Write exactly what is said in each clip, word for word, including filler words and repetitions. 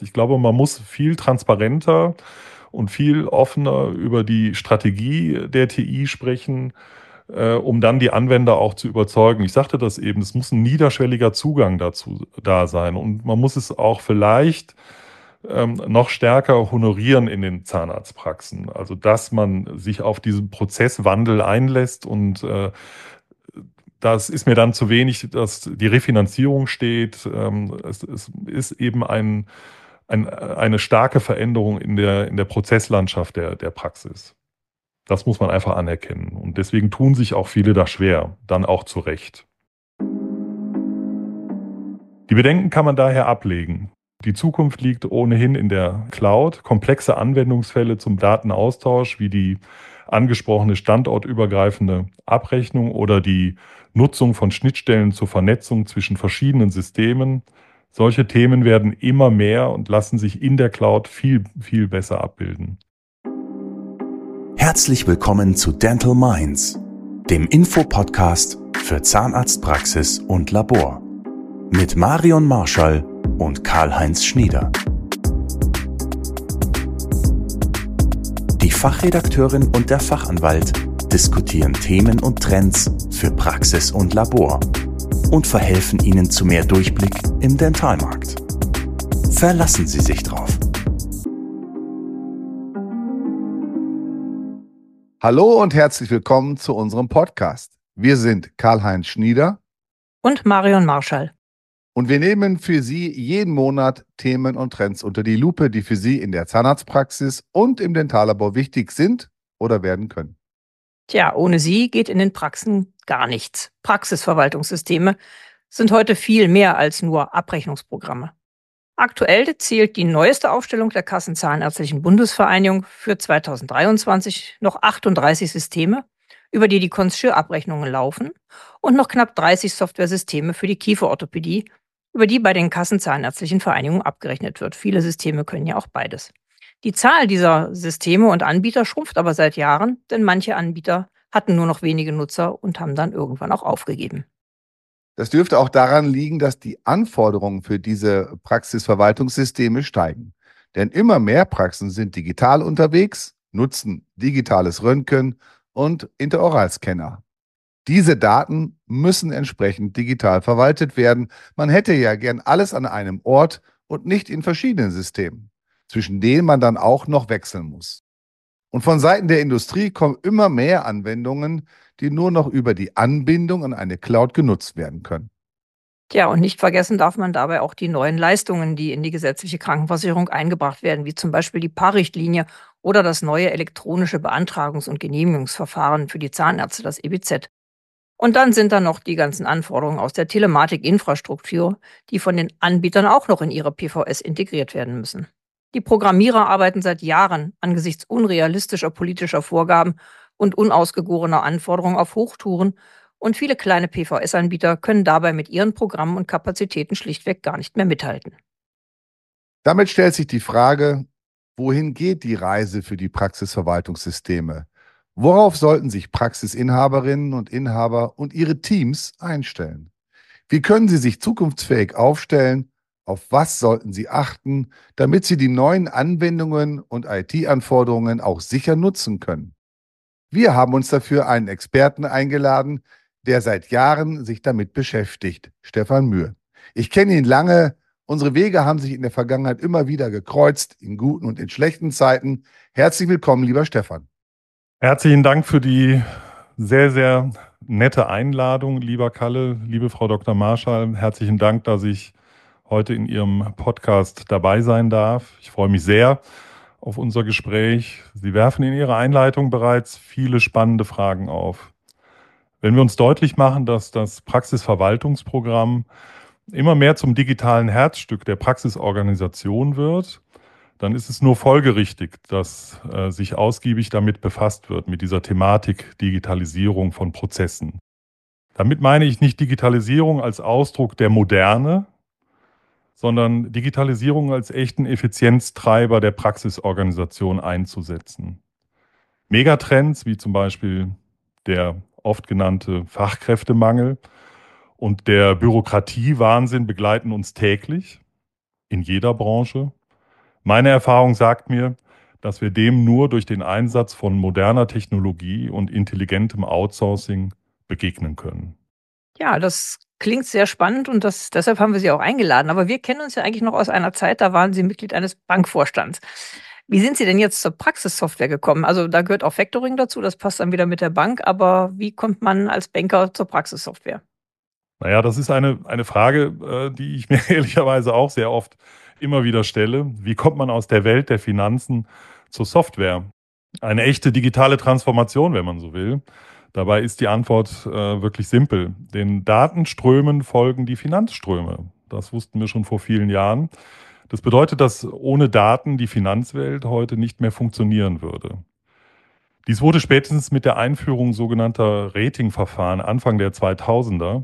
Ich glaube, man muss viel transparenter und viel offener über die Strategie der T I sprechen, äh, um dann die Anwender auch zu überzeugen. Ich sagte das eben, es muss ein niederschwelliger Zugang dazu da sein. Und man muss es auch vielleicht ähm, noch stärker honorieren in den Zahnarztpraxen. Also, dass man sich auf diesen Prozesswandel einlässt und äh, das ist mir dann zu wenig, dass die Refinanzierung steht. Ähm, es, es ist eben ein, ein, eine starke Veränderung in der, in der Prozesslandschaft der, der Praxis. Das muss man einfach anerkennen. Und deswegen tun sich auch viele da schwer, dann auch zu Recht. Die Bedenken kann man daher ablegen. Die Zukunft liegt ohnehin in der Cloud. Komplexe Anwendungsfälle zum Datenaustausch wie die angesprochene standortübergreifende Abrechnung oder die Nutzung von Schnittstellen zur Vernetzung zwischen verschiedenen Systemen. Solche Themen werden immer mehr und lassen sich in der Cloud viel, viel besser abbilden. Herzlich willkommen zu Dental Minds, dem Infopodcast für Zahnarztpraxis und Labor. Mit Marion Marschall und Karl-Heinz Schnieder. Die Fachredakteurin und der Fachanwalt diskutieren Themen und Trends für Praxis und Labor und verhelfen Ihnen zu mehr Durchblick im Dentalmarkt. Verlassen Sie sich drauf. Hallo und herzlich willkommen zu unserem Podcast. Wir sind Karl-Heinz Schnieder und Marion Marschall. Und wir nehmen für Sie jeden Monat Themen und Trends unter die Lupe, die für Sie in der Zahnarztpraxis und im Dentallabor wichtig sind oder werden können. Tja, ohne sie geht in den Praxen gar nichts. Praxisverwaltungssysteme sind heute viel mehr als nur Abrechnungsprogramme. Aktuell zählt die neueste Aufstellung der Kassenzahnärztlichen Bundesvereinigung für zweitausenddreiundzwanzig noch achtunddreißig Systeme, über die die Concierge-Abrechnungen laufen, und noch knapp dreißig Softwaresysteme für die Kieferorthopädie, über die bei den Kassenzahnärztlichen Vereinigungen abgerechnet wird. Viele Systeme können ja auch beides. Die Zahl dieser Systeme und Anbieter schrumpft aber seit Jahren, denn manche Anbieter hatten nur noch wenige Nutzer und haben dann irgendwann auch aufgegeben. Das dürfte auch daran liegen, dass die Anforderungen für diese Praxisverwaltungssysteme steigen. Denn immer mehr Praxen sind digital unterwegs, nutzen digitales Röntgen und Interoralscanner. Diese Daten müssen entsprechend digital verwaltet werden. Man hätte ja gern alles an einem Ort und nicht in verschiedenen Systemen, zwischen denen man dann auch noch wechseln muss. Und von Seiten der Industrie kommen immer mehr Anwendungen, die nur noch über die Anbindung an eine Cloud genutzt werden können. Tja, und nicht vergessen darf man dabei auch die neuen Leistungen, die in die gesetzliche Krankenversicherung eingebracht werden, wie zum Beispiel die P A R-Richtlinie oder das neue elektronische Beantragungs- und Genehmigungsverfahren für die Zahnärzte, das E B Z. Und dann sind da noch die ganzen Anforderungen aus der Telematikinfrastruktur, die von den Anbietern auch noch in ihre P V S integriert werden müssen. Die Programmierer arbeiten seit Jahren angesichts unrealistischer politischer Vorgaben und unausgegorener Anforderungen auf Hochtouren, und viele kleine P V S-Anbieter können dabei mit ihren Programmen und Kapazitäten schlichtweg gar nicht mehr mithalten. Damit stellt sich die Frage, wohin geht die Reise für die Praxisverwaltungssysteme? Worauf sollten sich Praxisinhaberinnen und Inhaber und ihre Teams einstellen? Wie können sie sich zukunftsfähig aufstellen? Auf was sollten sie achten, damit sie die neuen Anwendungen und I T-Anforderungen auch sicher nutzen können? Wir haben uns dafür einen Experten eingeladen, der seit Jahren sich damit beschäftigt, Stefan Mühe. Ich kenne ihn lange. Unsere Wege haben sich in der Vergangenheit immer wieder gekreuzt, in guten und in schlechten Zeiten. Herzlich willkommen, lieber Stefan. Herzlichen Dank für die sehr, sehr nette Einladung, lieber Kalle, liebe Frau Doktor Marschall. Herzlichen Dank, dass ich heute in Ihrem Podcast dabei sein darf. Ich freue mich sehr auf unser Gespräch. Sie werfen in Ihrer Einleitung bereits viele spannende Fragen auf. Wenn wir uns deutlich machen, dass das Praxisverwaltungsprogramm immer mehr zum digitalen Herzstück der Praxisorganisation wird, dann ist es nur folgerichtig, dass äh, sich ausgiebig damit befasst wird, mit dieser Thematik Digitalisierung von Prozessen. Damit meine ich nicht Digitalisierung als Ausdruck der Moderne, sondern Digitalisierung als echten Effizienztreiber der Praxisorganisation einzusetzen. Megatrends wie zum Beispiel der oft genannte Fachkräftemangel und der Bürokratiewahnsinn begleiten uns täglich in jeder Branche. Meine Erfahrung sagt mir, dass wir dem nur durch den Einsatz von moderner Technologie und intelligentem Outsourcing begegnen können. Ja, das klingt sehr spannend und das, deshalb haben wir Sie auch eingeladen. Aber wir kennen uns ja eigentlich noch aus einer Zeit, da waren Sie Mitglied eines Bankvorstands. Wie sind Sie denn jetzt zur Praxissoftware gekommen? Also da gehört auch Factoring dazu, das passt dann wieder mit der Bank. Aber wie kommt man als Banker zur Praxissoftware? Naja, das ist eine, eine Frage, äh, die ich mir ehrlicherweise auch sehr oft immer wieder stelle. Wie kommt man aus der Welt der Finanzen zur Software? Eine echte digitale Transformation, wenn man so will. Dabei ist die Antwort äh, wirklich simpel. Den Datenströmen folgen die Finanzströme. Das wussten wir schon vor vielen Jahren. Das bedeutet, dass ohne Daten die Finanzwelt heute nicht mehr funktionieren würde. Dies wurde spätestens mit der Einführung sogenannter Ratingverfahren Anfang der zweitausender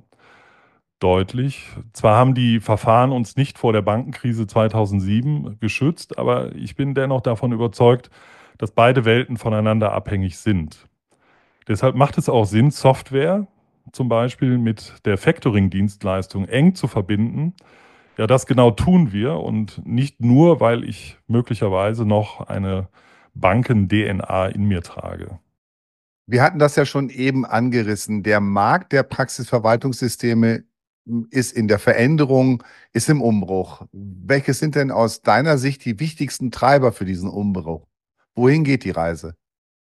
deutlich. Zwar haben die Verfahren uns nicht vor der Bankenkrise zweitausendsieben geschützt, aber ich bin dennoch davon überzeugt, dass beide Welten voneinander abhängig sind. Deshalb macht es auch Sinn, Software zum Beispiel mit der Factoring-Dienstleistung eng zu verbinden. Ja, das genau tun wir und nicht nur, weil ich möglicherweise noch eine Banken-D N A in mir trage. Wir hatten das ja schon eben angerissen. Der Markt der Praxisverwaltungssysteme ist in der Veränderung, ist im Umbruch. Welche sind denn aus deiner Sicht die wichtigsten Treiber für diesen Umbruch? Wohin geht die Reise?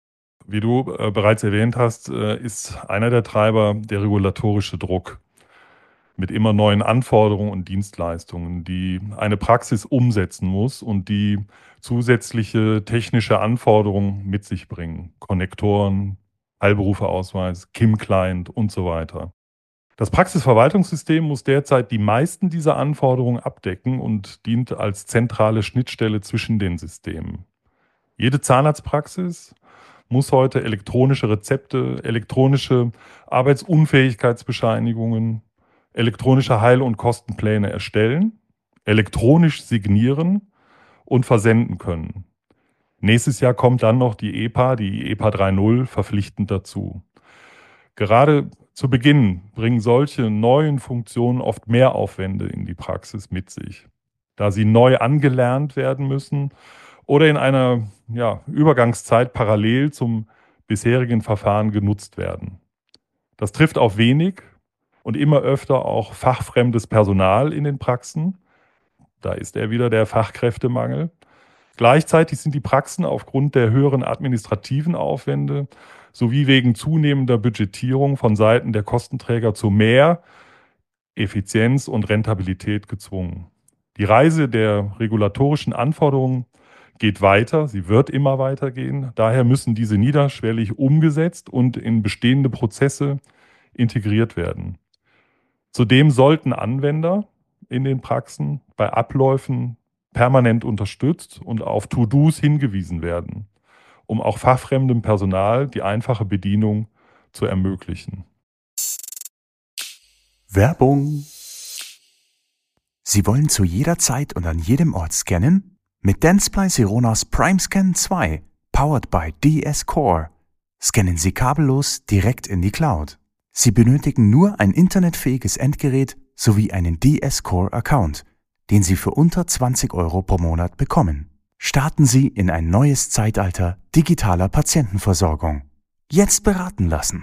Wie du äh, bereits erwähnt hast, äh, ist einer der Treiber der regulatorische Druck mit immer neuen Anforderungen und Dienstleistungen, die eine Praxis umsetzen muss und die zusätzliche technische Anforderungen mit sich bringen. Konnektoren, Heilberufeausweis, K I M-Client und so weiter. Das Praxisverwaltungssystem muss derzeit die meisten dieser Anforderungen abdecken und dient als zentrale Schnittstelle zwischen den Systemen. Jede Zahnarztpraxis muss heute elektronische Rezepte, elektronische Arbeitsunfähigkeitsbescheinigungen, elektronische Heil- und Kostenpläne erstellen, elektronisch signieren und versenden können. Nächstes Jahr kommt dann noch die E P A, die E P A drei Punkt null, verpflichtend dazu. Gerade zu Beginn bringen solche neuen Funktionen oft mehr Aufwände in die Praxis mit sich, da sie neu angelernt werden müssen oder in einer ja, Übergangszeit parallel zum bisherigen Verfahren genutzt werden. Das trifft auf wenig und immer öfter auch fachfremdes Personal in den Praxen. Da ist er wieder der Fachkräftemangel. Gleichzeitig sind die Praxen aufgrund der höheren administrativen Aufwände sowie wegen zunehmender Budgetierung von Seiten der Kostenträger zu mehr Effizienz und Rentabilität gezwungen. Die Reise der regulatorischen Anforderungen geht weiter, sie wird immer weitergehen. Daher müssen diese niederschwellig umgesetzt und in bestehende Prozesse integriert werden. Zudem sollten Anwender in den Praxen bei Abläufen permanent unterstützt und auf To-Dos hingewiesen werden, um auch fachfremdem Personal die einfache Bedienung zu ermöglichen. Werbung. Sie wollen zu jeder Zeit und an jedem Ort scannen? Mit Dentsply Sironas PrimeScan zwei, powered by D S Core, scannen Sie kabellos direkt in die Cloud. Sie benötigen nur ein internetfähiges Endgerät sowie einen D S Core Account, den Sie für unter zwanzig Euro pro Monat bekommen. Starten Sie in ein neues Zeitalter digitaler Patientenversorgung. Jetzt beraten lassen.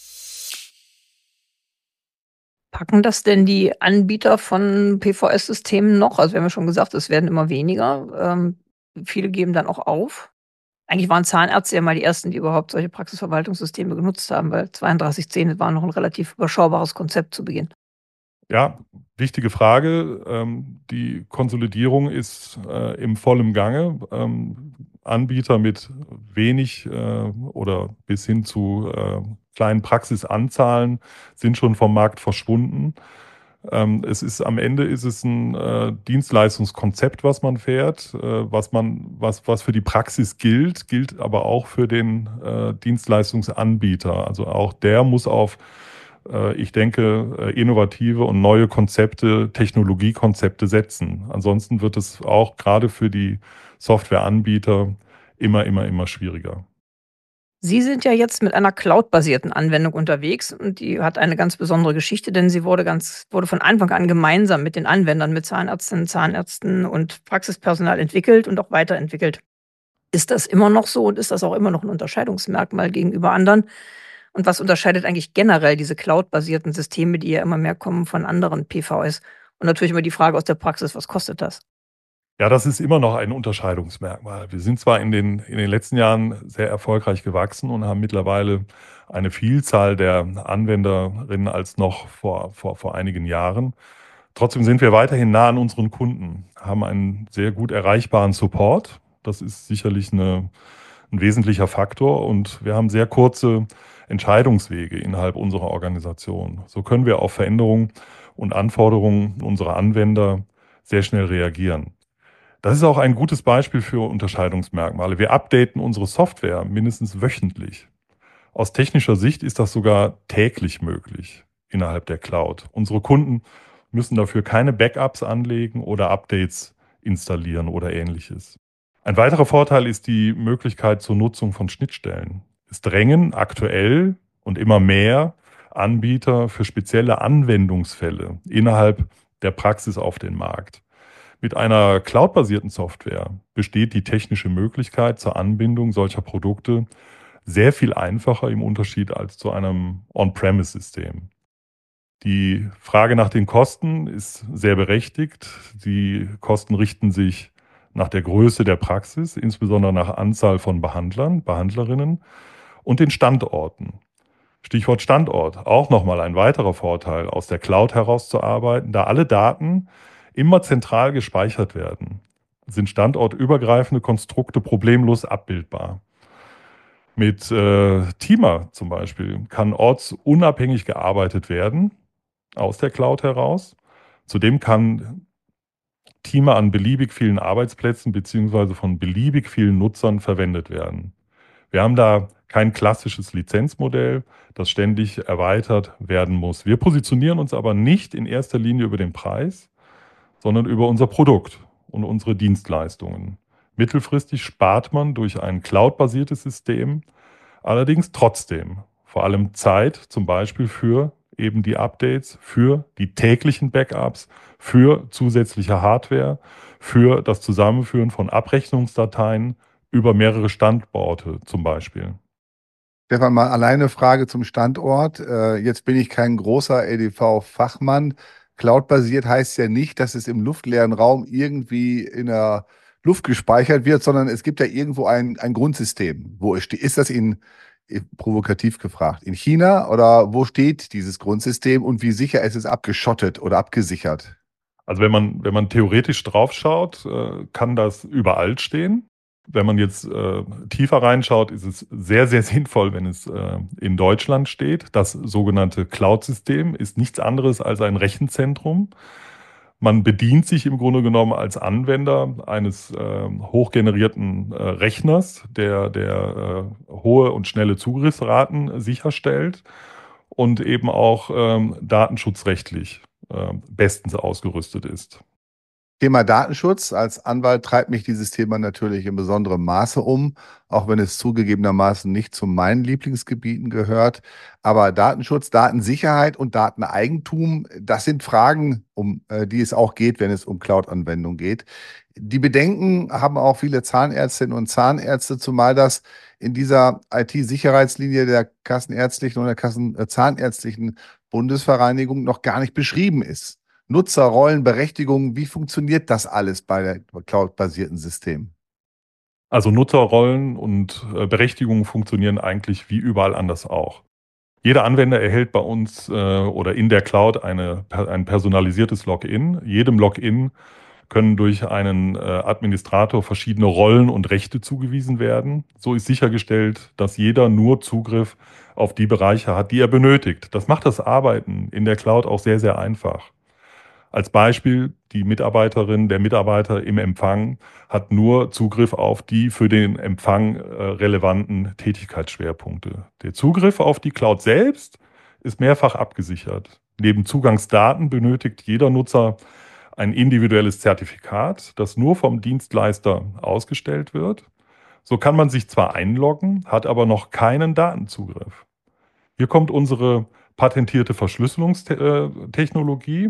Packen das denn die Anbieter von P V S-Systemen noch? Also wir haben ja schon gesagt, es werden immer weniger. Ähm, viele geben dann auch auf. Eigentlich waren Zahnärzte ja mal die ersten, die überhaupt solche Praxisverwaltungssysteme genutzt haben, weil zweiunddreißig zehn war noch ein relativ überschaubares Konzept zu Beginn. Ja, wichtige Frage. Ähm, die Konsolidierung ist äh, im vollen Gange. Ähm, Anbieter mit wenig äh, oder bis hin zu äh, kleinen Praxisanzahlen sind schon vom Markt verschwunden. Ähm, es ist am Ende ist es ein äh, Dienstleistungskonzept, was man fährt, äh, was man was was für die Praxis gilt, gilt aber auch für den äh, Dienstleistungsanbieter. Also auch der muss auf ich denke, innovative und neue Konzepte, Technologiekonzepte setzen. Ansonsten wird es auch gerade für die Softwareanbieter immer, immer, immer schwieriger. Sie sind ja jetzt mit einer cloud-basierten Anwendung unterwegs und die hat eine ganz besondere Geschichte, denn sie wurde ganz, wurde von Anfang an gemeinsam mit den Anwendern, mit Zahnärztinnen, Zahnärzten und Praxispersonal entwickelt und auch weiterentwickelt. Ist das immer noch so und ist das auch immer noch ein Unterscheidungsmerkmal gegenüber anderen? Und was unterscheidet eigentlich generell diese cloud-basierten Systeme, die ja immer mehr kommen, von anderen P V S? Und natürlich immer die Frage aus der Praxis, was kostet das? Ja, das ist immer noch ein Unterscheidungsmerkmal. Wir sind zwar in den, in den letzten Jahren sehr erfolgreich gewachsen und haben mittlerweile eine Vielzahl der Anwenderinnen als noch vor, vor, vor einigen Jahren. Trotzdem sind wir weiterhin nah an unseren Kunden, haben einen sehr gut erreichbaren Support. Das ist sicherlich eine, ein wesentlicher Faktor und wir haben sehr kurze Entscheidungswege innerhalb unserer Organisation. So können wir auf Veränderungen und Anforderungen unserer Anwender sehr schnell reagieren. Das ist auch ein gutes Beispiel für Unterscheidungsmerkmale. Wir updaten unsere Software mindestens wöchentlich. Aus technischer Sicht ist das sogar täglich möglich innerhalb der Cloud. Unsere Kunden müssen dafür keine Backups anlegen oder Updates installieren oder ähnliches. Ein weiterer Vorteil ist die Möglichkeit zur Nutzung von Schnittstellen. Es drängen aktuell und immer mehr Anbieter für spezielle Anwendungsfälle innerhalb der Praxis auf den Markt. Mit einer cloud-basierten Software besteht die technische Möglichkeit zur Anbindung solcher Produkte sehr viel einfacher im Unterschied als zu einem On-Premise-System. Die Frage nach den Kosten ist sehr berechtigt. Die Kosten richten sich nach der Größe der Praxis, insbesondere nach Anzahl von Behandlern, Behandlerinnen und den Standorten. Stichwort Standort, auch nochmal ein weiterer Vorteil, aus der Cloud herauszuarbeiten, da alle Daten immer zentral gespeichert werden, sind standortübergreifende Konstrukte problemlos abbildbar. Mit äh, Thema zum Beispiel kann ortsunabhängig gearbeitet werden, aus der Cloud heraus. Zudem kann Thema an beliebig vielen Arbeitsplätzen beziehungsweise von beliebig vielen Nutzern verwendet werden. Wir haben da kein klassisches Lizenzmodell, das ständig erweitert werden muss. Wir positionieren uns aber nicht in erster Linie über den Preis, sondern über unser Produkt und unsere Dienstleistungen. Mittelfristig spart man durch ein cloud-basiertes System allerdings trotzdem vor allem Zeit, zum Beispiel für eben die Updates, für die täglichen Backups, für zusätzliche Hardware, für das Zusammenführen von Abrechnungsdateien über mehrere Standorte zum Beispiel. Stefan, mal alleine Frage zum Standort. Äh, Jetzt bin ich kein großer E D V-Fachmann. Cloud-basiert heißt ja nicht, dass es im luftleeren Raum irgendwie in der Luft gespeichert wird, sondern es gibt ja irgendwo ein, ein Grundsystem. Wo ist, ist das in, provokativ gefragt, in China oder wo steht dieses Grundsystem und wie sicher ist es abgeschottet oder abgesichert? Also wenn man, wenn man theoretisch drauf schaut, äh, kann das überall stehen. Wenn man jetzt äh, tiefer reinschaut, ist es sehr, sehr sinnvoll, wenn es äh, in Deutschland steht. Das sogenannte Cloud-System ist nichts anderes als ein Rechenzentrum. Man bedient sich im Grunde genommen als Anwender eines äh, hochgenerierten äh, Rechners, der, der äh, hohe und schnelle Zugriffsraten sicherstellt und eben auch ähm, datenschutzrechtlich äh, bestens ausgerüstet ist. Thema Datenschutz. Als Anwalt treibt mich dieses Thema natürlich in besonderem Maße um, auch wenn es zugegebenermaßen nicht zu meinen Lieblingsgebieten gehört. Aber Datenschutz, Datensicherheit und Dateneigentum, das sind Fragen, um äh, die es auch geht, wenn es um Cloud-Anwendungen geht. Die Bedenken haben auch viele Zahnärztinnen und Zahnärzte, zumal das in dieser I T-Sicherheitslinie der Kassenärztlichen und der Kassen, äh, Zahnärztlichen Bundesvereinigung noch gar nicht beschrieben ist. Nutzerrollen, Berechtigungen, wie funktioniert das alles bei der cloud-basierten System? Also Nutzerrollen und äh, Berechtigungen funktionieren eigentlich wie überall anders auch. Jeder Anwender erhält bei uns äh, oder in der Cloud eine, ein personalisiertes Login. Jedem Login können durch einen äh, Administrator verschiedene Rollen und Rechte zugewiesen werden. So ist sichergestellt, dass jeder nur Zugriff auf die Bereiche hat, die er benötigt. Das macht das Arbeiten in der Cloud auch sehr, sehr einfach. Als Beispiel, die Mitarbeiterin, der Mitarbeiter im Empfang hat nur Zugriff auf die für den Empfang äh, relevanten Tätigkeitsschwerpunkte. Der Zugriff auf die Cloud selbst ist mehrfach abgesichert. Neben Zugangsdaten benötigt jeder Nutzer ein individuelles Zertifikat, das nur vom Dienstleister ausgestellt wird. So kann man sich zwar einloggen, hat aber noch keinen Datenzugriff. Hier kommt unsere patentierte Verschlüsselungstechnologie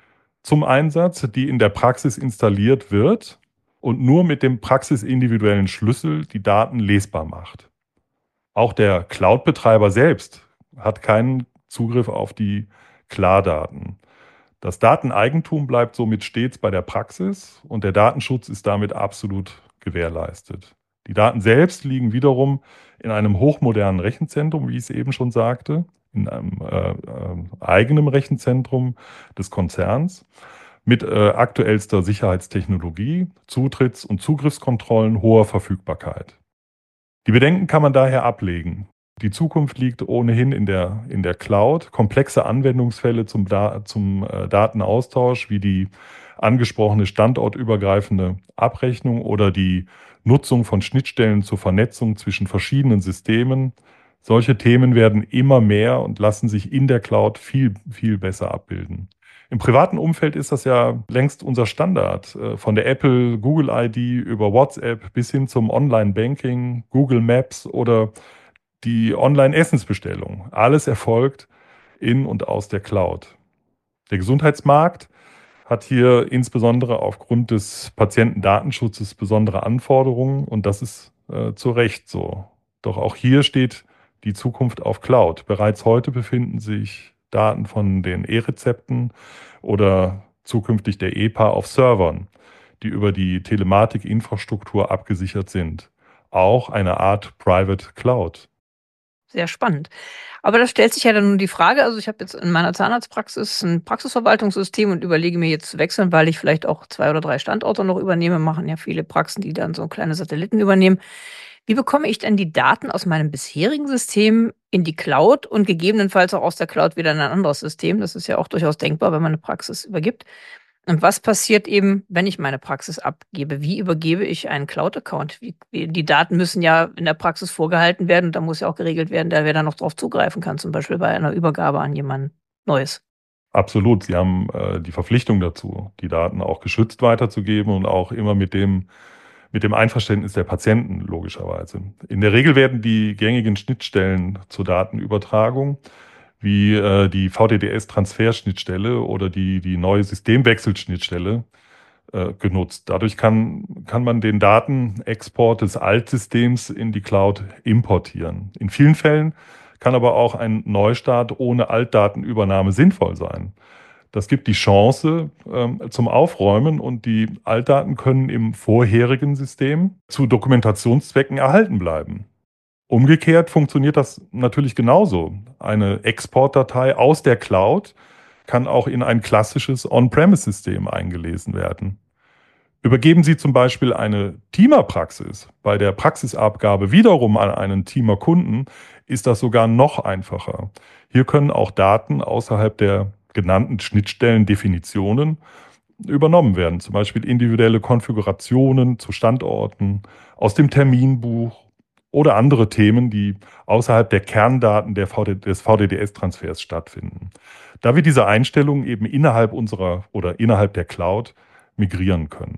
zum Einsatz, die in der Praxis installiert wird und nur mit dem praxisindividuellen Schlüssel die Daten lesbar macht. Auch der Cloud-Betreiber selbst hat keinen Zugriff auf die Klardaten. Das Dateneigentum bleibt somit stets bei der Praxis und der Datenschutz ist damit absolut gewährleistet. Die Daten selbst liegen wiederum in einem hochmodernen Rechenzentrum, wie ich es eben schon sagte, in einem äh, äh, eigenen Rechenzentrum des Konzerns mit äh, aktuellster Sicherheitstechnologie, Zutritts- und Zugriffskontrollen hoher Verfügbarkeit. Die Bedenken kann man daher ablegen. Die Zukunft liegt ohnehin in der, in der Cloud. Komplexe Anwendungsfälle zum, da zum äh, Datenaustausch, wie die angesprochene standortübergreifende Abrechnung oder die Nutzung von Schnittstellen zur Vernetzung zwischen verschiedenen Systemen. Solche Themen werden immer mehr und lassen sich in der Cloud viel, viel besser abbilden. Im privaten Umfeld ist das ja längst unser Standard. Von der Apple Google I D über WhatsApp bis hin zum Online-Banking, Google Maps oder die Online-Essensbestellung. Alles erfolgt in und aus der Cloud. Der Gesundheitsmarkt hat hier insbesondere aufgrund des Patientendatenschutzes besondere Anforderungen und das ist äh, zu Recht so. Doch auch hier steht die Zukunft auf Cloud. Bereits heute befinden sich Daten von den E-Rezepten oder zukünftig der E P A auf Servern, die über die Telematikinfrastruktur abgesichert sind. Auch eine Art Private Cloud. Sehr spannend. Aber da stellt sich ja dann nun die Frage, also ich habe jetzt in meiner Zahnarztpraxis ein Praxisverwaltungssystem und überlege mir jetzt zu wechseln, weil ich vielleicht auch zwei oder drei Standorte noch übernehme, machen ja viele Praxen, die dann so kleine Satelliten übernehmen. Wie bekomme ich denn die Daten aus meinem bisherigen System in die Cloud und gegebenenfalls auch aus der Cloud wieder in ein anderes System? Das ist ja auch durchaus denkbar, wenn man eine Praxis übergibt. Und was passiert eben, wenn ich meine Praxis abgebe? Wie übergebe ich einen Cloud-Account? Wie, wie, die Daten müssen ja in der Praxis vorgehalten werden und da muss ja auch geregelt werden, wer da noch drauf zugreifen kann, zum Beispiel bei einer Übergabe an jemand Neues. Absolut, Sie haben äh, die Verpflichtung dazu, die Daten auch geschützt weiterzugeben und auch immer mit dem, mit dem Einverständnis der Patienten logischerweise. In der Regel werden die gängigen Schnittstellen zur Datenübertragung wie äh, die V D D S-Transferschnittstelle oder die, die neue Systemwechselschnittstelle äh, genutzt. Dadurch kann, kann man den Datenexport des Altsystems in die Cloud importieren. In vielen Fällen kann aber auch ein Neustart ohne Altdatenübernahme sinnvoll sein. Das gibt die Chance ähm, zum Aufräumen und die Altdaten können im vorherigen System zu Dokumentationszwecken erhalten bleiben. Umgekehrt funktioniert das natürlich genauso. Eine Exportdatei aus der Cloud kann auch in ein klassisches On-Premise-System eingelesen werden. Übergeben Sie zum Beispiel eine Teamer-Praxis bei der Praxisabgabe wiederum an einen Teamer-Kunden, ist das sogar noch einfacher. Hier können auch Daten außerhalb der genannten Schnittstellendefinitionen übernommen werden, zum Beispiel individuelle Konfigurationen zu Standorten aus dem Terminbuch oder andere Themen, die außerhalb der Kerndaten der V D, des V D D S-Transfers stattfinden. Da wir diese Einstellungen eben innerhalb unserer oder innerhalb der Cloud migrieren können.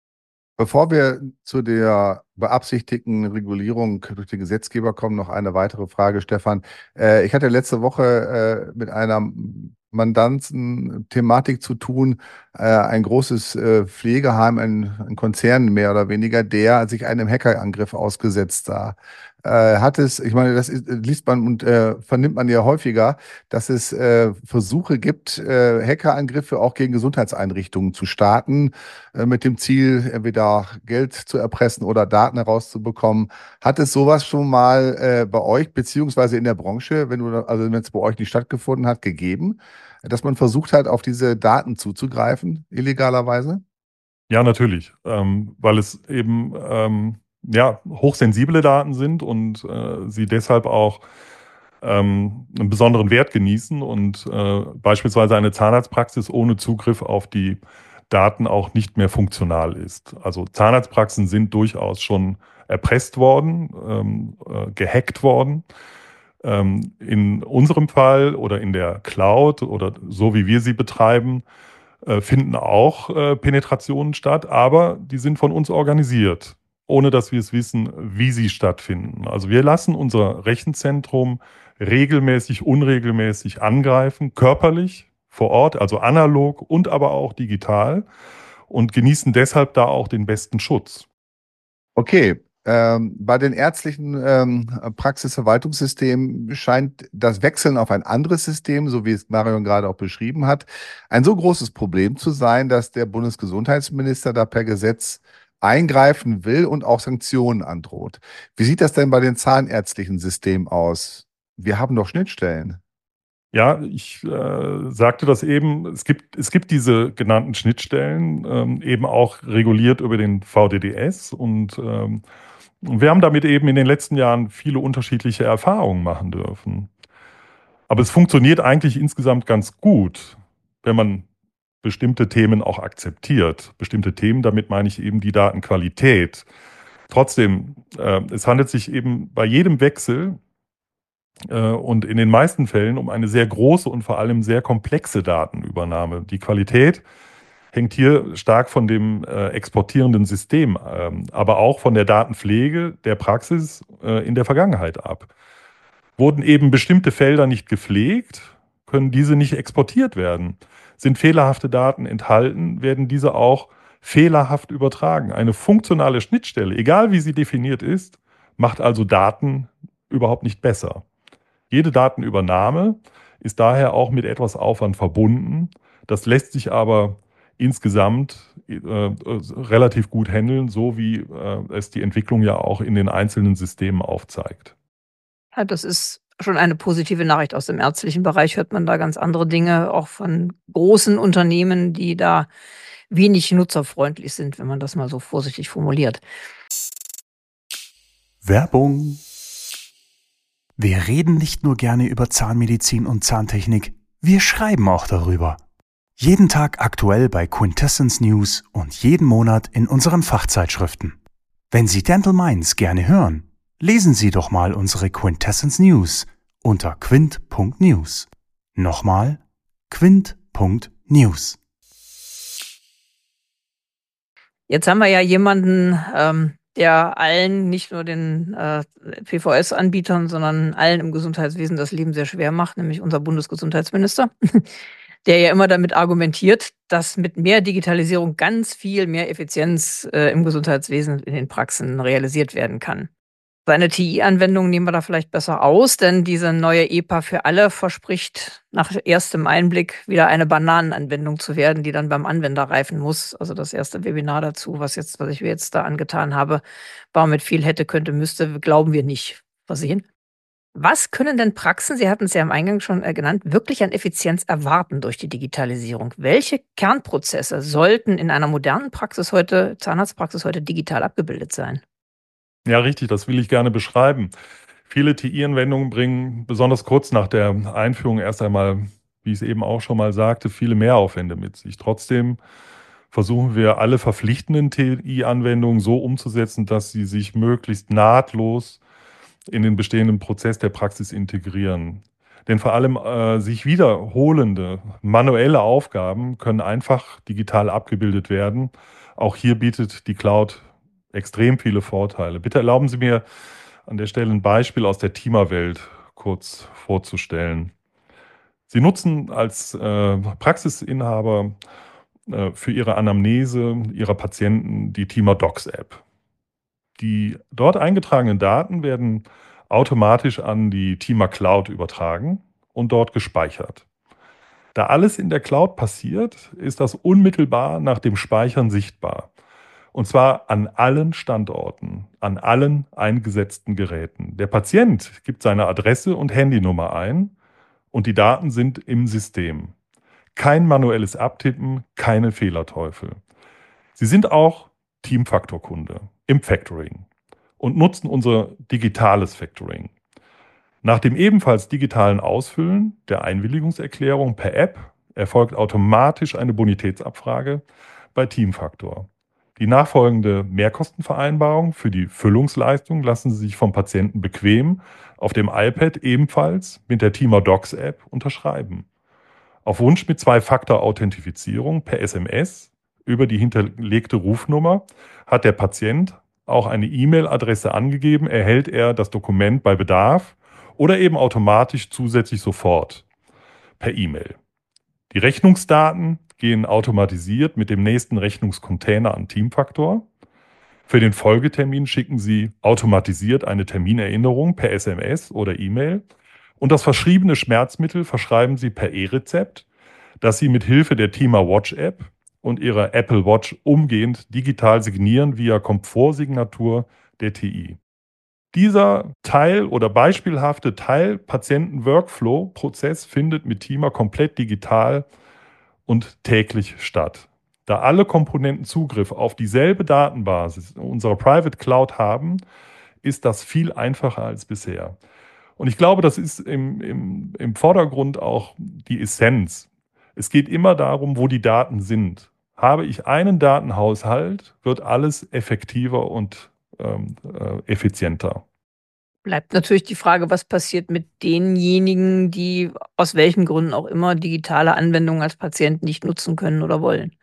Bevor wir zu der beabsichtigten Regulierung durch den Gesetzgeber kommen, noch eine weitere Frage, Stefan. Äh, ich hatte letzte Woche äh, mit einer Mandanten Thematik zu tun, äh, ein großes äh, Pflegeheim, ein, ein Konzern mehr oder weniger, der sich einem Hackerangriff ausgesetzt sah. Äh, hat es, ich meine, das ist, liest man und äh, vernimmt man ja häufiger, dass es äh, Versuche gibt, äh, Hackerangriffe auch gegen Gesundheitseinrichtungen zu starten, äh, mit dem Ziel, entweder Geld zu erpressen oder Daten herauszubekommen. Hat es sowas schon mal äh, bei euch, beziehungsweise in der Branche, wenn du, also wenn es bei euch nicht stattgefunden hat, gegeben, dass man versucht hat, auf diese Daten zuzugreifen, illegalerweise? Ja, natürlich, ähm, weil es eben ähm, ja, hochsensible Daten sind und äh, sie deshalb auch ähm, einen besonderen Wert genießen und äh, beispielsweise eine Zahnarztpraxis ohne Zugriff auf die Daten auch nicht mehr funktional ist. Also Zahnarztpraxen sind durchaus schon erpresst worden, ähm, äh, gehackt worden. Ähm, in unserem Fall oder in der Cloud oder so wie wir sie betreiben, äh, finden auch äh, Penetrationen statt, aber die sind von uns organisiert. ohne dass wir es wissen, wie sie stattfinden. Also wir lassen unser Rechenzentrum regelmäßig, unregelmäßig angreifen, körperlich, vor Ort, also analog und aber auch digital und genießen deshalb da auch den besten Schutz. Okay, ähm, bei den ärztlichen ähm, Praxisverwaltungssystemen scheint das Wechseln auf ein anderes System, so wie es Marion gerade auch beschrieben hat, ein so großes Problem zu sein, dass der Bundesgesundheitsminister da per Gesetz eingreifen will und auch Sanktionen androht. Wie sieht das denn bei den zahnärztlichen Systemen aus? Wir haben doch Schnittstellen. Ja, ich äh, sagte das eben, es gibt, es gibt diese genannten Schnittstellen, ähm, eben auch reguliert über den V D D S und ähm, wir haben damit eben in den letzten Jahren viele unterschiedliche Erfahrungen machen dürfen. Aber es funktioniert eigentlich insgesamt ganz gut, wenn man bestimmte Themen auch akzeptiert. Bestimmte Themen, damit meine ich eben die Datenqualität. Trotzdem, äh, es handelt sich eben bei jedem Wechsel äh, und in den meisten Fällen um eine sehr große und vor allem sehr komplexe Datenübernahme. Die Qualität hängt hier stark von dem äh, exportierenden System, ähm, aber auch von der Datenpflege der Praxis äh, in der Vergangenheit ab. Wurden eben bestimmte Felder nicht gepflegt, können diese nicht exportiert werden. Sind fehlerhafte Daten enthalten, werden diese auch fehlerhaft übertragen. Eine funktionale Schnittstelle, egal wie sie definiert ist, macht also Daten überhaupt nicht besser. Jede Datenübernahme ist daher auch mit etwas Aufwand verbunden. Das lässt sich aber insgesamt äh, relativ gut handeln, so wie äh, es die Entwicklung ja auch in den einzelnen Systemen aufzeigt. Ja, das ist schon eine positive Nachricht. Aus dem ärztlichen Bereich hört man da ganz andere Dinge, auch von großen Unternehmen, die da wenig nutzerfreundlich sind, wenn man das mal so vorsichtig formuliert. Werbung. Wir reden nicht nur gerne über Zahnmedizin und Zahntechnik, wir schreiben auch darüber. Jeden Tag aktuell bei Quintessence News und jeden Monat in unseren Fachzeitschriften. Wenn Sie Dental Minds gerne hören, lesen Sie doch mal unsere Quintessence News unter quint punkt news. Nochmal quint punkt news. Jetzt haben wir ja jemanden, ähm, der allen, nicht nur den äh, P V S-Anbietern, sondern allen im Gesundheitswesen das Leben sehr schwer macht, nämlich unser Bundesgesundheitsminister, der ja immer damit argumentiert, dass mit mehr Digitalisierung ganz viel mehr Effizienz äh, im Gesundheitswesen in den Praxen realisiert werden kann. Seine T I-Anwendung nehmen wir da vielleicht besser aus, denn diese neue E P A für alle verspricht nach erstem Einblick wieder eine Bananenanwendung zu werden, die dann beim Anwender reifen muss. Also das erste Webinar dazu, was jetzt, was ich mir jetzt da angetan habe, war mit viel hätte, könnte, müsste, glauben wir nicht versehen. Was können denn Praxen, Sie hatten es ja im Eingang schon genannt, wirklich an Effizienz erwarten durch die Digitalisierung? Welche Kernprozesse sollten in einer modernen Praxis heute, Zahnarztpraxis heute digital abgebildet sein? Ja, richtig, das will ich gerne beschreiben. Viele T I-Anwendungen bringen besonders kurz nach der Einführung erst einmal, wie ich es eben auch schon mal sagte, viele Mehraufwände mit sich. Trotzdem versuchen wir alle verpflichtenden T I-Anwendungen so umzusetzen, dass sie sich möglichst nahtlos in den bestehenden Prozess der Praxis integrieren. Denn vor allem äh, sich wiederholende manuelle Aufgaben können einfach digital abgebildet werden. Auch hier bietet die Cloud extrem viele Vorteile. Bitte erlauben Sie mir an der Stelle ein Beispiel aus der Teamer-Welt kurz vorzustellen. Sie nutzen als äh, Praxisinhaber äh, für Ihre Anamnese Ihrer Patienten die Teamer Docs App. Die dort eingetragenen Daten werden automatisch an die Teamer Cloud übertragen und dort gespeichert. Da alles in der Cloud passiert, ist das unmittelbar nach dem Speichern sichtbar. Und zwar an allen Standorten, an allen eingesetzten Geräten. Der Patient gibt seine Adresse und Handynummer ein und die Daten sind im System. Kein manuelles Abtippen, keine Fehlerteufel. Sie sind auch Teamfaktor-Kunde im Factoring und nutzen unser digitales Factoring. Nach dem ebenfalls digitalen Ausfüllen der Einwilligungserklärung per App erfolgt automatisch eine Bonitätsabfrage bei Teamfaktor. Die nachfolgende Mehrkostenvereinbarung für die Füllungsleistung lassen Sie sich vom Patienten bequem auf dem iPad ebenfalls mit der Teamer Docs App unterschreiben. Auf Wunsch mit Zwei-Faktor-Authentifizierung per S M S über die hinterlegte Rufnummer hat der Patient auch eine E-Mail-Adresse angegeben, erhält er das Dokument bei Bedarf oder eben automatisch zusätzlich sofort per E-Mail. Die Rechnungsdaten gehen automatisiert mit dem nächsten Rechnungscontainer an Teamfaktor. Für den Folgetermin schicken Sie automatisiert eine Terminerinnerung per S M S oder E-Mail und das verschriebene Schmerzmittel verschreiben Sie per E-Rezept, das Sie mit Hilfe der Thema Watch App und Ihrer Apple Watch umgehend digital signieren via Komfortsignatur der T I. Dieser Teil oder beispielhafte Teil Patienten-Workflow-Prozess findet mit Thema komplett digital und täglich statt. Da alle Komponenten Zugriff auf dieselbe Datenbasis unserer Private Cloud haben, ist das viel einfacher als bisher. Und ich glaube, das ist im, im, im Vordergrund auch die Essenz. Es geht immer darum, wo die Daten sind. Habe ich einen Datenhaushalt, wird alles effektiver und ähm, äh, effizienter. Bleibt natürlich die Frage, was passiert mit denjenigen, die aus welchen Gründen auch immer digitale Anwendungen als Patient nicht nutzen können oder wollen.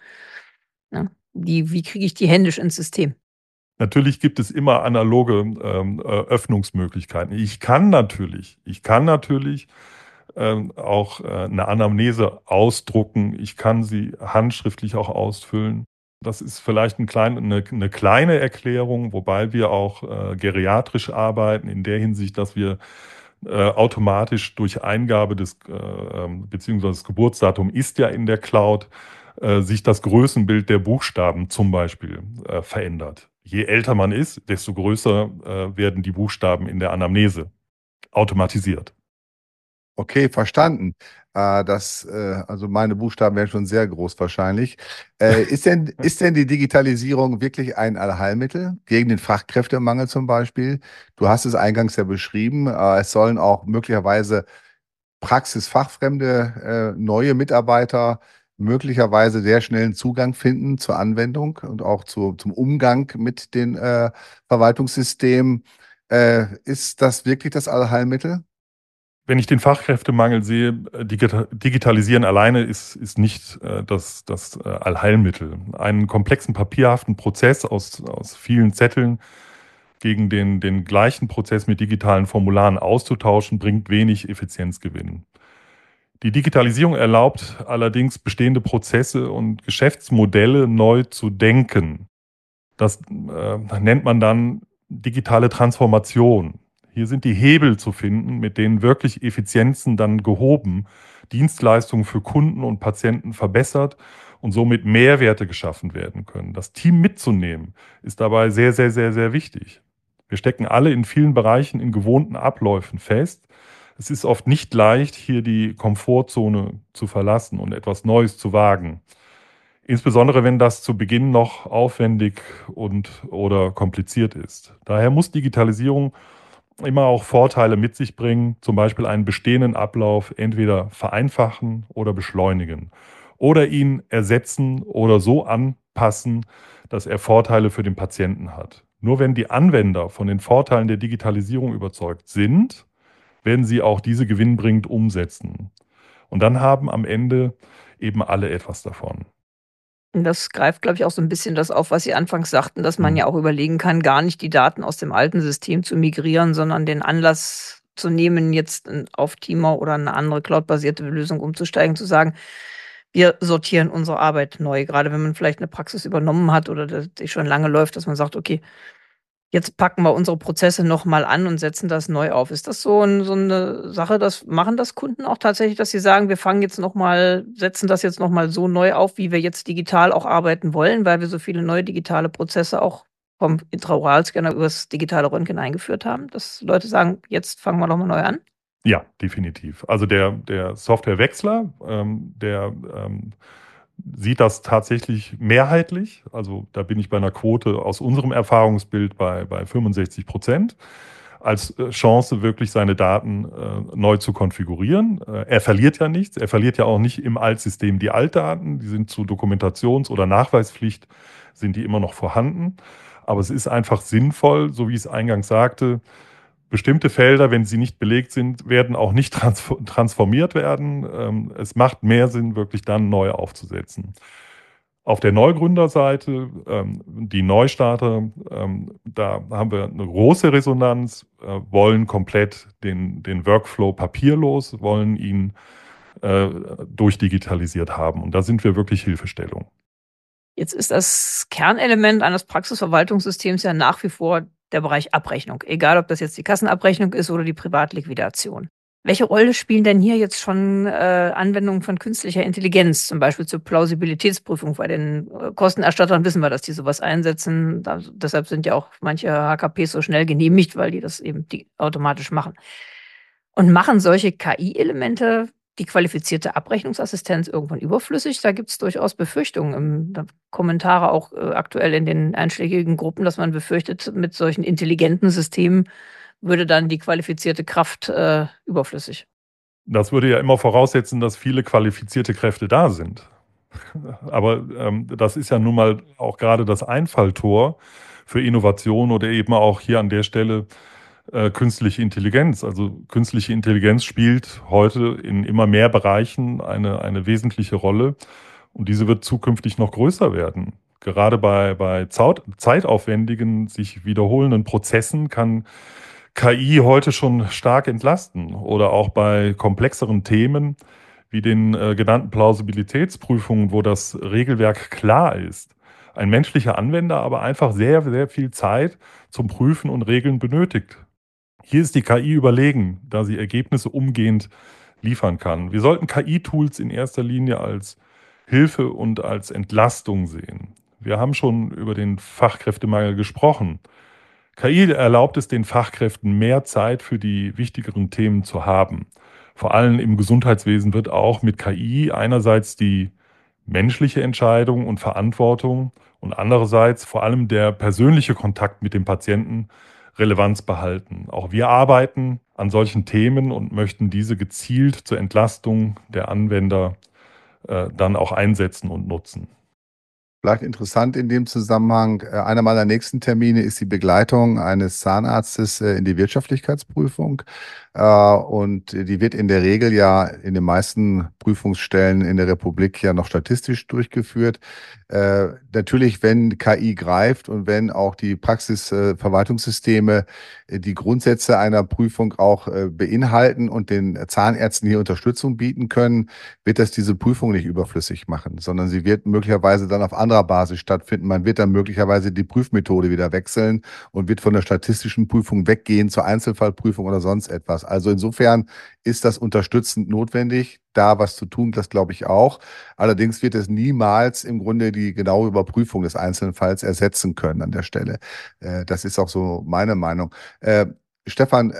Ja, die, wie kriege ich die händisch ins System? Natürlich gibt es immer analoge ähm, äh, Öffnungsmöglichkeiten. Ich kann natürlich, ich kann natürlich ähm, auch äh, eine Anamnese ausdrucken. Ich kann sie handschriftlich auch ausfüllen. Das ist vielleicht ein klein, eine, eine kleine Erklärung, wobei wir auch äh, geriatrisch arbeiten, in der Hinsicht, dass wir äh, automatisch durch Eingabe des, äh, ähm, beziehungsweise das Geburtsdatum ist ja in der Cloud, äh, sich das Größenbild der Buchstaben zum Beispiel äh, verändert. Je älter man ist, desto größer äh, werden die Buchstaben in der Anamnese automatisiert. Okay, verstanden. Äh, das, äh, also meine Buchstaben wären schon sehr groß wahrscheinlich. Äh, ist denn, ist denn die Digitalisierung wirklich ein Allheilmittel gegen den Fachkräftemangel zum Beispiel? Du hast es eingangs ja beschrieben. Äh, es sollen auch möglicherweise praxisfachfremde, äh, neue Mitarbeiter möglicherweise sehr schnellen Zugang finden zur Anwendung und auch zu, zum Umgang mit den äh, Verwaltungssystemen. Äh, ist das wirklich das Allheilmittel? Wenn ich den Fachkräftemangel sehe, digita- digitalisieren alleine ist, ist nicht äh, das, das äh, Allheilmittel. Einen komplexen papierhaften Prozess aus, aus vielen Zetteln gegen den, den gleichen Prozess mit digitalen Formularen auszutauschen, bringt wenig Effizienzgewinn. Die Digitalisierung erlaubt allerdings bestehende Prozesse und Geschäftsmodelle neu zu denken. Das äh, nennt man dann digitale Transformation. Hier sind die Hebel zu finden, mit denen wirklich Effizienzen dann gehoben, Dienstleistungen für Kunden und Patienten verbessert und somit Mehrwerte geschaffen werden können. Das Team mitzunehmen ist dabei sehr, sehr, sehr, sehr wichtig. Wir stecken alle in vielen Bereichen in gewohnten Abläufen fest. Es ist oft nicht leicht, hier die Komfortzone zu verlassen und etwas Neues zu wagen. Insbesondere wenn das zu Beginn noch aufwendig und oder kompliziert ist. Daher muss Digitalisierung immer auch Vorteile mit sich bringen, zum Beispiel einen bestehenden Ablauf entweder vereinfachen oder beschleunigen oder ihn ersetzen oder so anpassen, dass er Vorteile für den Patienten hat. Nur wenn die Anwender von den Vorteilen der Digitalisierung überzeugt sind, werden sie auch diese gewinnbringend umsetzen. Und dann haben am Ende eben alle etwas davon. Und das greift, glaube ich, auch so ein bisschen das auf, was Sie anfangs sagten, dass man Mhm. ja auch überlegen kann, gar nicht die Daten aus dem alten System zu migrieren, sondern den Anlass zu nehmen, jetzt in auf Teamor oder eine andere cloudbasierte Lösung umzusteigen, zu sagen: „Wir sortieren unsere Arbeit neu.“ Gerade wenn man vielleicht eine Praxis übernommen hat oder d die schon lange läuft, dass man sagt: „Okay, jetzt packen wir unsere Prozesse noch mal an und setzen das neu auf.“ Ist das so 'n so 'ne Sache, das machen das Kunden auch tatsächlich, dass sie sagen: „Wir fangen jetzt noch mal setzen das jetzt noch mal so neu auf, wie wir jetzt digital auch arbeiten wollen, weil wir so viele neue digitale Prozesse auch vom Intraoralscanner übers digitale Röntgen eingeführt haben“, dass Leute sagen: „Jetzt fangen wir noch mal neu an“? Ja, definitiv. Also der, der Softwarewechsler, ähm, der ähm, sieht das tatsächlich mehrheitlich. Also da bin ich bei einer Quote aus unserem Erfahrungsbild bei, bei fünfundsechzig Prozent als äh, Chance, wirklich seine Daten äh, neu zu konfigurieren. Äh, er verliert ja nichts. Er verliert ja auch nicht im Altsystem die Altdaten. Die sind zu Dokumentations- oder Nachweispflicht, sind die immer noch vorhanden. Aber es ist einfach sinnvoll, so wie ich es eingangs sagte, bestimmte Felder, wenn sie nicht belegt sind, werden auch nicht transformiert werden. Ähm, es macht mehr Sinn, wirklich dann neu aufzusetzen. Auf der Neugründerseite, ähm, die Neustarter, ähm, da haben wir eine große Resonanz, äh, wollen komplett den, den Workflow papierlos, wollen ihn äh, durchdigitalisiert haben. Und da sind wir wirklich Hilfestellung. Jetzt ist das Kernelement eines Praxisverwaltungssystems ja nach wie vor der Bereich Abrechnung, egal ob das jetzt die Kassenabrechnung ist oder die Privatliquidation. Welche Rolle spielen denn hier jetzt schon äh, Anwendungen von künstlicher Intelligenz, zum Beispiel zur Plausibilitätsprüfung? Bei den äh, Kostenerstattern wissen wir, dass die sowas einsetzen. Da, deshalb sind ja auch manche H K Ps so schnell genehmigt, weil die das eben die automatisch machen. Und machen solche K I-Elemente die qualifizierte Abrechnungsassistenz irgendwann überflüssig? Da gibt es durchaus Befürchtungen. Im, da Kommentare auch äh, aktuell in den einschlägigen Gruppen, dass man befürchtet, mit solchen intelligenten Systemen würde dann die qualifizierte Kraft äh, überflüssig. Das würde ja immer voraussetzen, dass viele qualifizierte Kräfte da sind. Aber ähm, das ist ja nun mal auch gerade das Einfalltor für Innovation oder eben auch hier an der Stelle äh, künstliche Intelligenz. Also künstliche Intelligenz spielt heute in immer mehr Bereichen eine, eine wesentliche Rolle und diese wird zukünftig noch größer werden. Gerade bei, bei zeitaufwendigen, sich wiederholenden Prozessen kann K I heute schon stark entlasten oder auch bei komplexeren Themen wie den äh, genannten Plausibilitätsprüfungen, wo das Regelwerk klar ist. Ein menschlicher Anwender aber einfach sehr, sehr viel Zeit zum Prüfen und Regeln benötigt. Hier ist die K I überlegen, da sie Ergebnisse umgehend liefern kann. Wir sollten K I-Tools in erster Linie als Hilfe und als Entlastung sehen. Wir haben schon über den Fachkräftemangel gesprochen. K I erlaubt es den Fachkräften, mehr Zeit für die wichtigeren Themen zu haben. Vor allem im Gesundheitswesen wird auch mit K I einerseits die menschliche Entscheidung und Verantwortung und andererseits vor allem der persönliche Kontakt mit dem Patienten Relevanz behalten. Auch wir arbeiten an solchen Themen und möchten diese gezielt zur Entlastung der Anwender äh, dann auch einsetzen und nutzen. Vielleicht interessant in dem Zusammenhang, äh, einer meiner nächsten Termine ist die Begleitung eines Zahnarztes äh, in die Wirtschaftlichkeitsprüfung. Äh, und die wird in der Regel ja in den meisten Prüfungsstellen in der Republik ja noch statistisch durchgeführt. Äh, natürlich, wenn K I greift und wenn auch die Praxisverwaltungssysteme äh, die Grundsätze einer Prüfung auch äh, beinhalten und den Zahnärzten hier Unterstützung bieten können, wird das diese Prüfung nicht überflüssig machen, sondern sie wird möglicherweise dann auf anderer Basis stattfinden. Man wird dann möglicherweise die Prüfmethode wieder wechseln und wird von der statistischen Prüfung weggehen zur Einzelfallprüfung oder sonst etwas. Also insofern ist das unterstützend notwendig, da was zu tun, das glaube ich auch. Allerdings wird es niemals im Grunde die genaue Überprüfung des einzelnen Falls ersetzen können an der Stelle. Äh, das ist auch so meine Meinung. Äh, Stefan,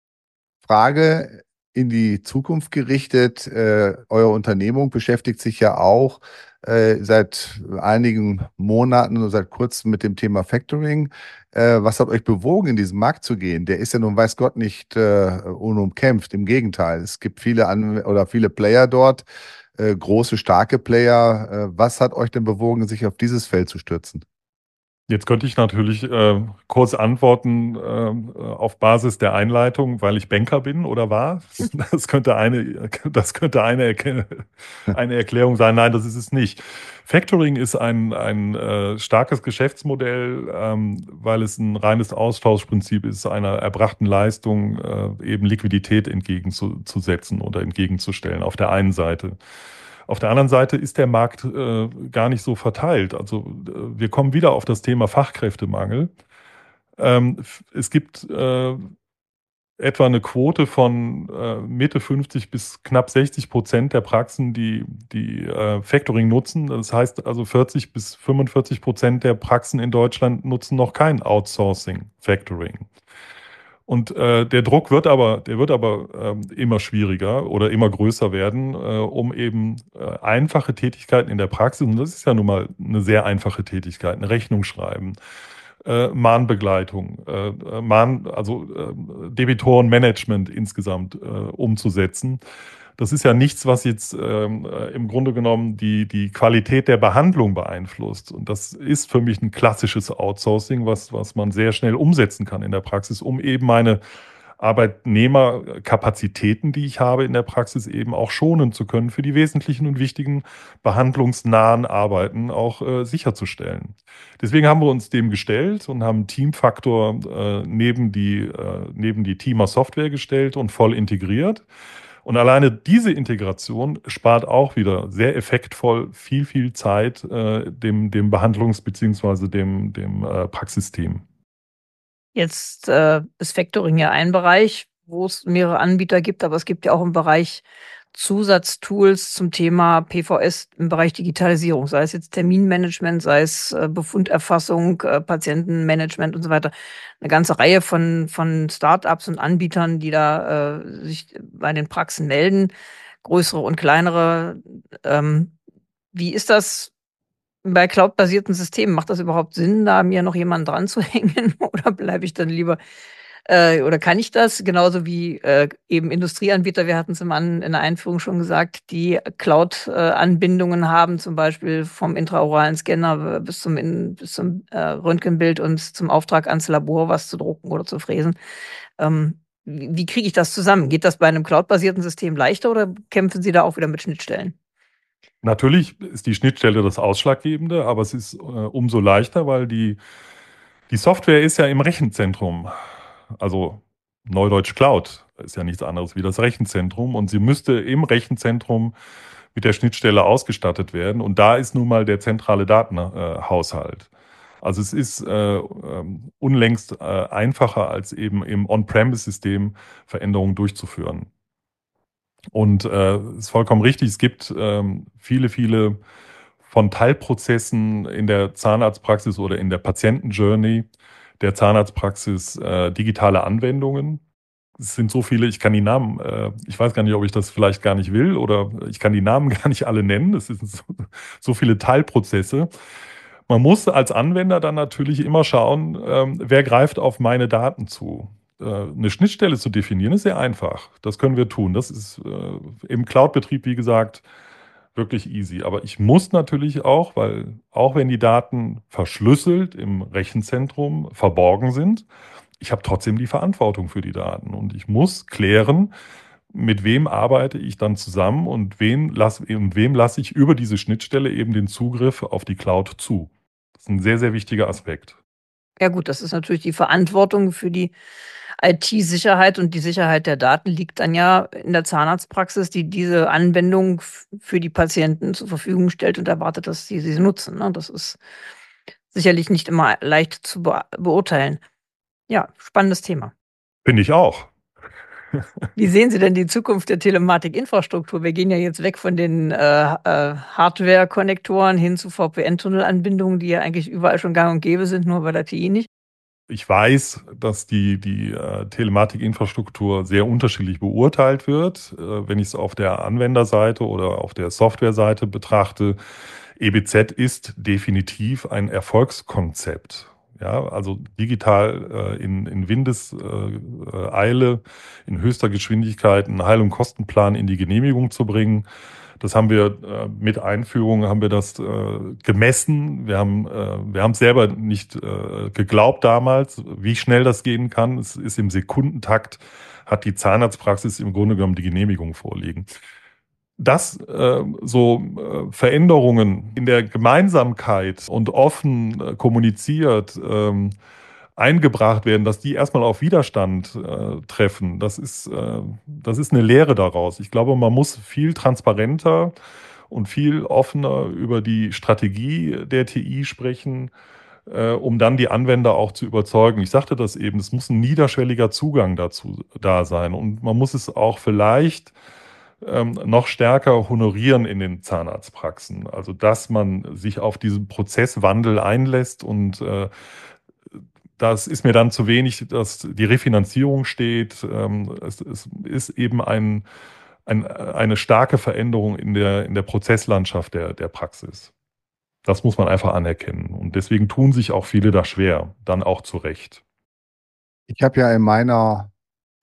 Frage in die Zukunft gerichtet. Äh, eure Unternehmung beschäftigt sich ja auch äh, seit einigen Monaten und seit kurzem mit dem Thema Factoring. Äh, was hat euch bewogen, in diesen Markt zu gehen? Der ist ja nun, weiß Gott, nicht äh, unumkämpft. Im Gegenteil, es gibt viele An oder viele Player dort, äh, große, starke Player. Äh, was hat euch denn bewogen, sich auf dieses Feld zu stürzen? Jetzt könnte ich natürlich äh, kurz antworten äh, auf Basis der Einleitung, weil ich Banker bin oder war. Das könnte eine, das könnte eine, Erke- eine Erklärung sein. Nein, das ist es nicht. Factoring ist ein, ein äh, starkes Geschäftsmodell, ähm, weil es ein reines Austauschprinzip ist, einer erbrachten Leistung äh, eben Liquidität entgegenzusetzen oder entgegenzustellen auf der einen Seite. Auf der anderen Seite ist der Markt äh, gar nicht so verteilt. Also äh, wir kommen wieder auf das Thema Fachkräftemangel. Ähm, es gibt äh, etwa eine Quote von äh, Mitte fünfzig bis knapp sechzig Prozent der Praxen, die, die äh, Factoring nutzen. Das heißt also vierzig bis fünfundvierzig Prozent der Praxen in Deutschland nutzen noch kein Outsourcing Factoring. Und äh, der Druck wird aber, der wird aber ähm, immer schwieriger oder immer größer werden, äh, um eben äh, einfache Tätigkeiten in der Praxis, und das ist ja nun mal eine sehr einfache Tätigkeit, eine Rechnung schreiben, äh, Mahnbegleitung, äh, Mahn, also äh, Debitorenmanagement insgesamt äh, umzusetzen. Das ist ja nichts, was jetzt ähm, im Grunde genommen die, die Qualität der Behandlung beeinflusst. Und das ist für mich ein klassisches Outsourcing, was, was man sehr schnell umsetzen kann in der Praxis, um eben eine, Arbeitnehmerkapazitäten, die ich habe in der Praxis, eben auch schonen zu können, für die wesentlichen und wichtigen behandlungsnahen Arbeiten auch äh, sicherzustellen. Deswegen haben wir uns dem gestellt und haben Teamfaktor äh, neben die, äh, neben die Teamer Software gestellt und voll integriert. Und alleine diese Integration spart auch wieder sehr effektvoll viel, viel Zeit äh, dem, dem Behandlungs- bzw. dem, dem äh, Praxisteam. Jetzt äh, ist Factoring ja ein Bereich, wo es mehrere Anbieter gibt, aber es gibt ja auch im Bereich Zusatztools zum Thema P V S im Bereich Digitalisierung, sei es jetzt Terminmanagement, sei es äh, Befunderfassung, äh, Patientenmanagement und so weiter. Eine ganze Reihe von, von Startups und Anbietern, die da äh, sich bei den Praxen melden, größere und kleinere. Ähm, wie ist das bei cloud-basierten Systemen? Macht das überhaupt Sinn, da mir noch jemanden dran zu hängen? Oder bleibe ich dann lieber, äh, oder kann ich das? Genauso wie äh, eben Industrieanbieter, wir hatten es im An in der Einführung schon gesagt, die Cloud-Anbindungen haben, zum Beispiel vom intraoralen Scanner bis zum, in, bis zum äh, Röntgenbild und zum Auftrag ans Labor, was zu drucken oder zu fräsen. Ähm, wie wie kriege ich das zusammen? Geht das bei einem cloud-basierten System leichter oder kämpfen Sie da auch wieder mit Schnittstellen? Natürlich ist die Schnittstelle das Ausschlaggebende, aber es ist äh, umso leichter, weil die, die Software ist ja im Rechenzentrum. Also Neudeutsch Cloud ist ja nichts anderes wie das Rechenzentrum und sie müsste im Rechenzentrum mit der Schnittstelle ausgestattet werden. Und da ist nun mal der zentrale Datenhaushalt. Also es ist äh, ähm, unlängst äh, einfacher, als eben im On-Premise-System Veränderungen durchzuführen. Und äh, ist vollkommen richtig, es gibt ähm, viele, viele von Teilprozessen in der Zahnarztpraxis oder in der Patientenjourney der Zahnarztpraxis äh, digitale Anwendungen. Es sind so viele, ich kann die Namen, äh, ich weiß gar nicht, ob ich das vielleicht gar nicht will oder ich kann die Namen gar nicht alle nennen. Es sind so, so viele Teilprozesse. Man muss als Anwender dann natürlich immer schauen, ähm, wer greift auf meine Daten zu. Äh, eine Schnittstelle zu definieren ist sehr einfach. Das können wir tun. Das ist äh, im Cloud-Betrieb, wie gesagt, wirklich easy. Aber ich muss natürlich auch, weil auch wenn die Daten verschlüsselt im Rechenzentrum verborgen sind, ich habe trotzdem die Verantwortung für die Daten. Und ich muss klären, mit wem arbeite ich dann zusammen und wen lass, und wem lasse ich über diese Schnittstelle eben den Zugriff auf die Cloud zu. Das ist ein sehr, sehr wichtiger Aspekt. Ja gut, das ist natürlich die Verantwortung für die I T-Sicherheit und die Sicherheit der Daten liegt dann ja in der Zahnarztpraxis, die diese Anwendung f- für die Patienten zur Verfügung stellt und erwartet, dass sie sie nutzen. Ne? Das ist sicherlich nicht immer leicht zu be beurteilen. Ja, spannendes Thema. Finde ich auch. Wie sehen Sie denn die Zukunft der Telematikinfrastruktur? Wir gehen ja jetzt weg von den äh, äh, Hardware-Konnektoren hin zu V P N-Tunnelanbindungen, die ja eigentlich überall schon gang und gäbe sind, nur bei der T I nicht. Ich weiß, dass die, die äh, Telematikinfrastruktur sehr unterschiedlich beurteilt wird. Äh, wenn ich es auf der Anwenderseite oder auf der Softwareseite betrachte, E B Z ist definitiv ein Erfolgskonzept. Ja, also digital äh, in, in Windeseile, in höchster Geschwindigkeit einen Heil- und Kostenplan in die Genehmigung zu bringen. Das haben wir äh, mit Einführung haben wir das äh, gemessen. Wir haben äh, wir haben es selber nicht äh, geglaubt damals, wie schnell das gehen kann. Es ist im Sekundentakt, hat die Zahnarztpraxis im Grunde genommen die Genehmigung vorliegen. Dass äh, so äh, Veränderungen in der Gemeinsamkeit und offen äh, kommuniziert ähm, eingebracht werden, dass die erstmal auf Widerstand äh, treffen, das ist, äh, das ist eine Lehre daraus. Ich glaube, man muss viel transparenter und viel offener über die Strategie der T I sprechen, äh, um dann die Anwender auch zu überzeugen. Ich sagte das eben, es muss ein niederschwelliger Zugang dazu da sein und man muss es auch vielleicht ähm, noch stärker honorieren in den Zahnarztpraxen. Also, dass man sich auf diesen Prozesswandel einlässt und äh, das ist mir dann zu wenig, dass die Refinanzierung steht. Ähm, es, es ist eben ein, ein, eine starke Veränderung in der, in der Prozesslandschaft der, der Praxis. Das muss man einfach anerkennen. Und deswegen tun sich auch viele da schwer, dann auch zu Recht. Ich habe ja in meiner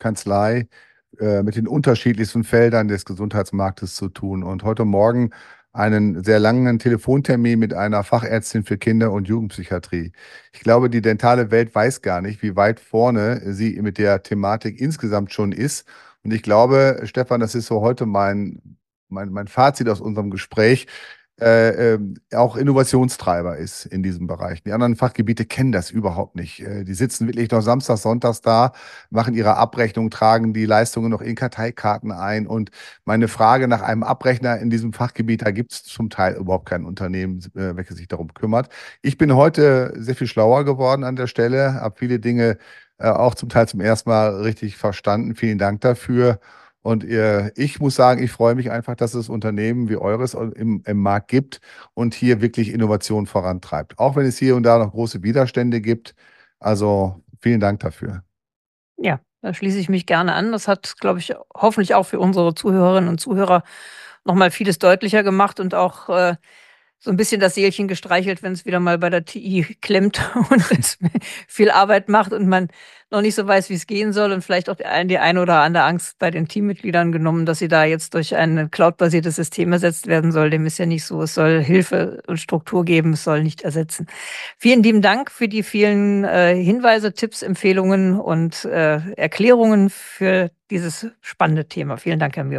Kanzlei äh, mit den unterschiedlichsten Feldern des Gesundheitsmarktes zu tun. Und heute Morgen einen sehr langen Telefontermin mit einer Fachärztin für Kinder- und Jugendpsychiatrie. Ich glaube, die dentale Welt weiß gar nicht, wie weit vorne sie mit der Thematik insgesamt schon ist. Und ich glaube, Stefan, das ist so heute mein, mein, mein Fazit aus unserem Gespräch, Äh, äh, auch Innovationstreiber ist in diesem Bereich. Die anderen Fachgebiete kennen das überhaupt nicht. Äh, die sitzen wirklich noch samstags, sonntags da, machen ihre Abrechnung, tragen die Leistungen noch in Karteikarten ein. Und meine Frage nach einem Abrechner in diesem Fachgebiet, da gibt es zum Teil überhaupt kein Unternehmen, äh, welches sich darum kümmert. Ich bin heute sehr viel schlauer geworden an der Stelle, habe viele Dinge äh, auch zum Teil zum ersten Mal richtig verstanden. Vielen Dank dafür. Und äh, ich muss sagen, ich freue mich einfach, dass es Unternehmen wie eures im, im Markt gibt und hier wirklich Innovation vorantreibt. Auch wenn es hier und da noch große Widerstände gibt. Also vielen Dank dafür. Ja, da schließe ich mich gerne an. Das hat, glaube ich, hoffentlich auch für unsere Zuhörerinnen und Zuhörer nochmal vieles deutlicher gemacht und auch äh, so ein bisschen das Seelchen gestreichelt, wenn es wieder mal bei der T I klemmt und es viel Arbeit macht und man noch nicht so weiß, wie es gehen soll und vielleicht auch die eine oder andere Angst bei den Teammitgliedern genommen, dass sie da jetzt durch ein cloudbasiertes System ersetzt werden soll. Dem ist ja nicht so. Es soll Hilfe und Struktur geben, es soll nicht ersetzen. Vielen lieben Dank für die vielen äh, Hinweise, Tipps, Empfehlungen und äh, Erklärungen für dieses spannende Thema. Vielen Dank, Herr Mühr.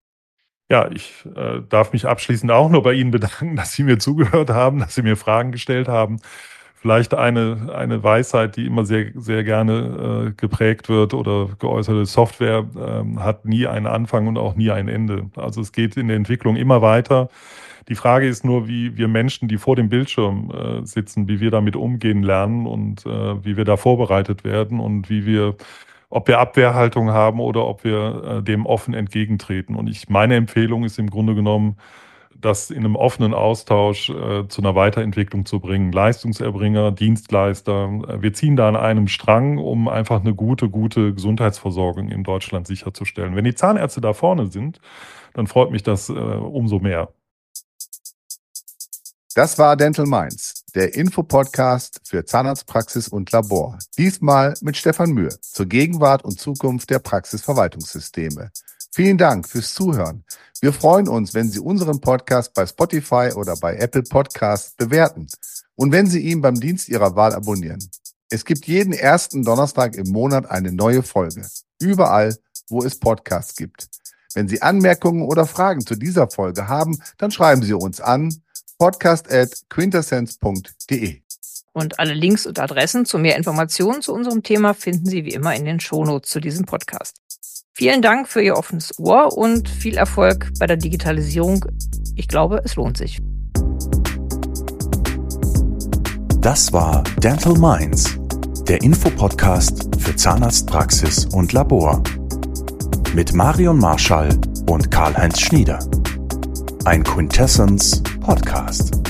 Ja, ich äh, darf mich abschließend auch nur bei Ihnen bedanken, dass Sie mir zugehört haben, dass Sie mir Fragen gestellt haben. Vielleicht eine, eine Weisheit, die immer sehr, sehr gerne äh, geprägt wird oder geäußerte Software äh, hat nie einen Anfang und auch nie ein Ende. Also es geht in der Entwicklung immer weiter. Die Frage ist nur, wie wir Menschen, die vor dem Bildschirm äh, sitzen, wie wir damit umgehen lernen und äh, wie wir da vorbereitet werden und wie wir ob wir Abwehrhaltung haben oder ob wir äh, dem offen entgegentreten. Und ich, meine Empfehlung ist im Grunde genommen, das in einem offenen Austausch äh, zu einer Weiterentwicklung zu bringen. Leistungserbringer, Dienstleister, äh, wir ziehen da an einem Strang, um einfach eine gute, gute Gesundheitsversorgung in Deutschland sicherzustellen. Wenn die Zahnärzte da vorne sind, dann freut mich das äh, umso mehr. Das war Dental Minds, der Infopodcast für Zahnarztpraxis und Labor. Diesmal mit Stefan Mühr zur Gegenwart und Zukunft der Praxisverwaltungssysteme. Vielen Dank fürs Zuhören. Wir freuen uns, wenn Sie unseren Podcast bei Spotify oder bei Apple Podcasts bewerten und wenn Sie ihn beim Dienst Ihrer Wahl abonnieren. Es gibt jeden ersten Donnerstag im Monat eine neue Folge. Überall, wo es Podcasts gibt. Wenn Sie Anmerkungen oder Fragen zu dieser Folge haben, dann schreiben Sie uns an podcast at quintessence punkt de. Und alle Links und Adressen zu mehr Informationen zu unserem Thema finden Sie wie immer in den Shownotes zu diesem Podcast. Vielen Dank für Ihr offenes Ohr und viel Erfolg bei der Digitalisierung. Ich glaube, es lohnt sich. Das war Dental Minds, der Infopodcast für Zahnarztpraxis und Labor. Mit Marion Marschall und Karl-Heinz Schnieder. Ein Quintessence Podcast.